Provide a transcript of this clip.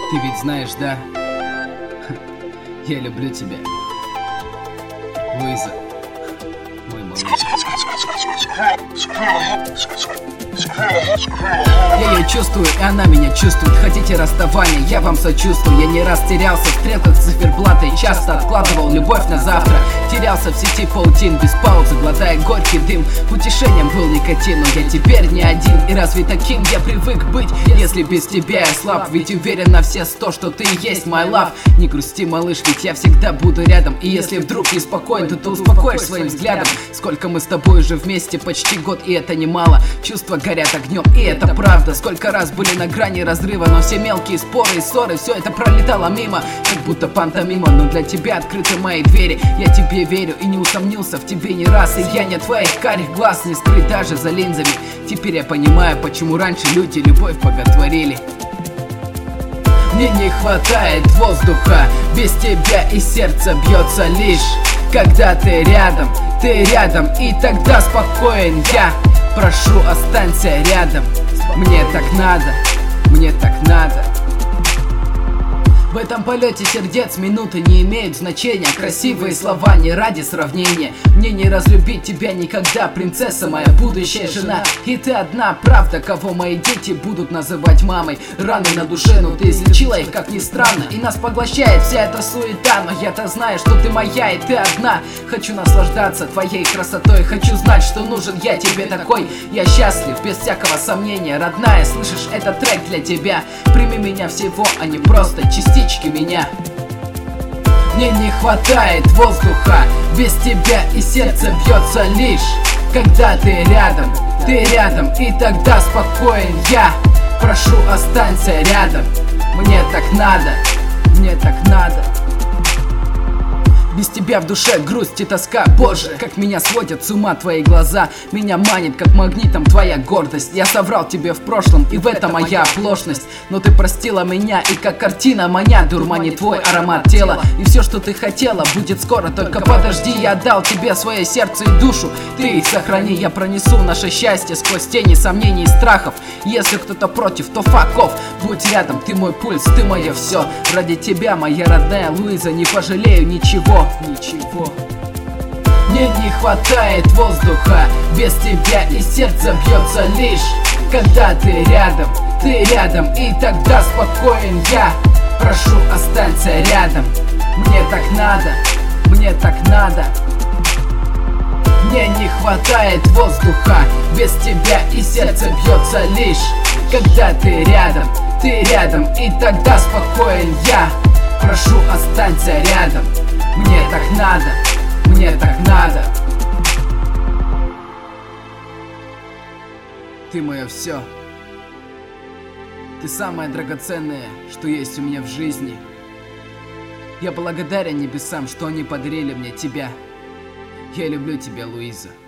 Ты ведь знаешь, да? Я люблю тебя, Луиза, мой малыш. Я ее чувствую, и она меня чувствует. Хотите расставания, я вам сочувствую. Я не раз терялся в стрелках циферблата и часто откладывал любовь на завтра. Терялся в сети паутин без паузы, глотая горький дым. Утешением был никотин, но я теперь не один. И разве таким я привык быть, если без тебя я слаб? Ведь уверен на все 100, что ты и есть my love. Не грусти, малыш, ведь я всегда буду рядом. И если вдруг не спокоен, то ты успокоишь своим взглядом. Сколько мы с тобой уже вместе, почти год, и это немало. Чувства горят огнем, и это правда. Сколько раз были на грани разрыва, но все мелкие споры и ссоры, все это пролетало мимо, как будто пантомима. Но для тебя открыты мои двери. Я тебе верю и не усомнился в тебе ни раз. И я не твоих карих глаз не скрыть даже за линзами. Теперь я понимаю, почему раньше люди любовь боготворили. Мне не хватает воздуха, без тебя и сердце бьется лишь когда ты рядом, и тогда спокоен я. Прошу, останься рядом, мне так надо, мне так надо. В этом полете сердец минуты не имеют значения. Красивые слова не ради сравнения. Мне не разлюбить тебя никогда, принцесса, моя будущая жена. И ты одна, правда, кого мои дети будут называть мамой. Раны на душе, но ты излечила их, как ни странно. И нас поглощает вся эта суета, но я-то знаю, что ты моя и ты одна. Хочу наслаждаться твоей красотой, хочу знать, что нужен я тебе такой. Я счастлив, без всякого сомнения, родная, слышишь, это трек для тебя. Прими меня всего, а не просто частично меня. Мне не хватает воздуха, без тебя и сердце бьется лишь когда ты рядом, и тогда спокоен я. Прошу, останься рядом, мне так надо, мне так надо. Без тебя в душе грусть и тоска, боже, как меня сводят с ума твои глаза. Меня манит, как магнитом, твоя гордость. Я соврал тебе в прошлом, и в этом моя оплошность. Но ты простила меня, и как картина моя дурманит твой аромат тела. И все, что ты хотела, будет скоро, только подожди. Я отдал тебе свое сердце и душу, ты их сохрани. Я пронесу наше счастье сквозь тени сомнений и страхов. Если кто-то против, то fuck off. Будь рядом, ты мой пульс, ты мое все. Ради тебя, моя родная Луиза, не пожалею ничего. Мне не хватает воздуха, без тебя и сердце бьется лишь когда ты рядом, и тогда спокоен я. Прошу, останься рядом, мне так надо, мне так надо. Мне не хватает воздуха, без тебя и сердце бьется лишь когда ты рядом, и тогда спокоен я. Прошу, останься рядом, мне так надо, мне так надо. Ты мое все. Ты самое драгоценное, что есть у меня в жизни. Я благодарен небесам, что они подарили мне тебя. Я люблю тебя, Луиза.